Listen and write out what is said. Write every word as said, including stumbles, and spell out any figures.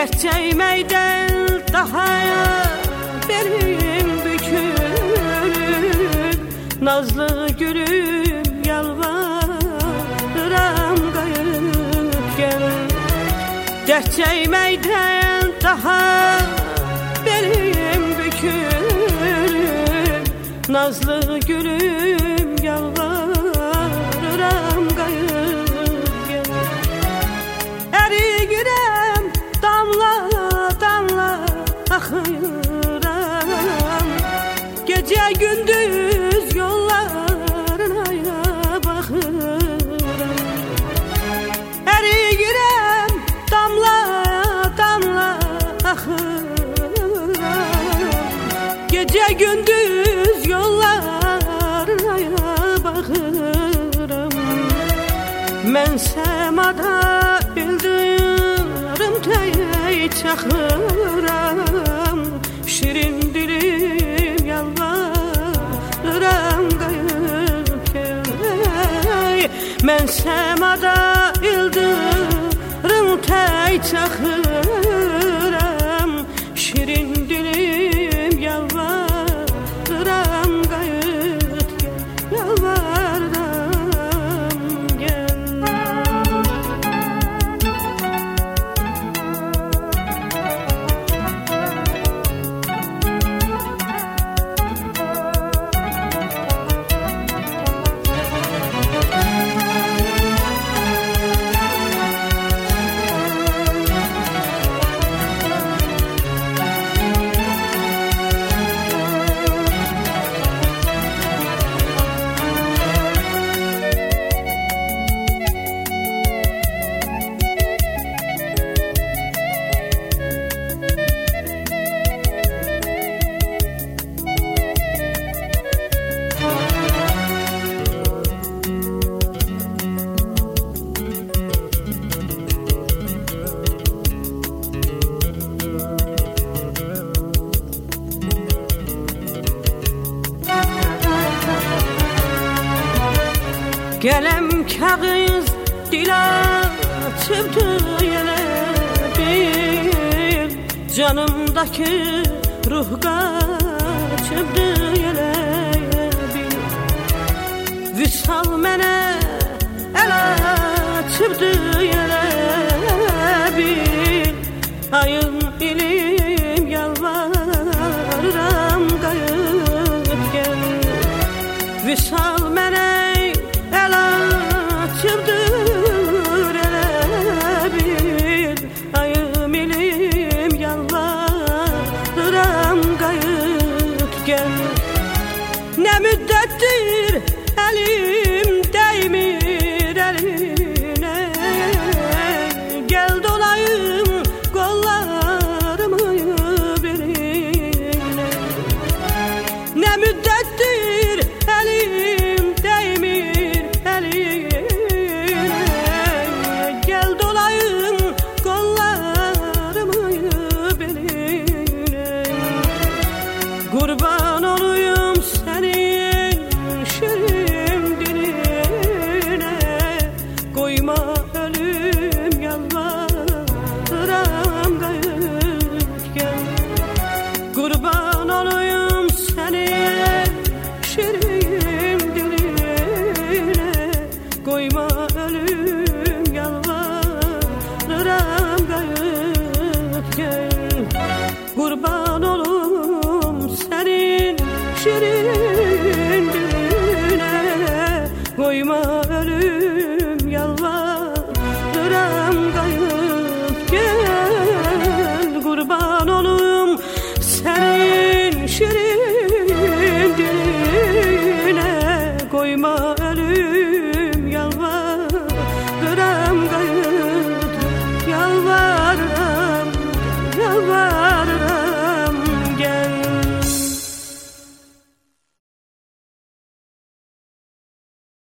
Dert çekmekten daha belim bükülüp, nazlı gülüm yalvarıram kayıp gel. Dert çekmekten daha belim bükülüp, nazlı gülüm yalvarıram kayıp gel. Erigirem damla damla akıram, gece gündüz yollarına bakıram. Erigirem damla damla akıram, gece gündüz yollarına bakıram. Men semada bildirim tey çakıram, şirin dilim yalvarıram kayıp gel. Men semada bildirim tey çakıram, şirin dilim yalvarıram kayıp gel, yalvarıram gel. Gelem kağız dil açıptı yine bir, canımdaki ruh kaçıptı yine bir. Vüsal mene el açıptı yine bir, ayın ilim yalvarıram kayıp gel. Vüsal mene çıptır ele bir, ayım ilim yalvarıram kayıp gel. Ne müddettir elim değmir eline, gel dolayım kollarımı beline. Ne müddettir elim değmir eline, gel dolayım kollarımı beline. Kurban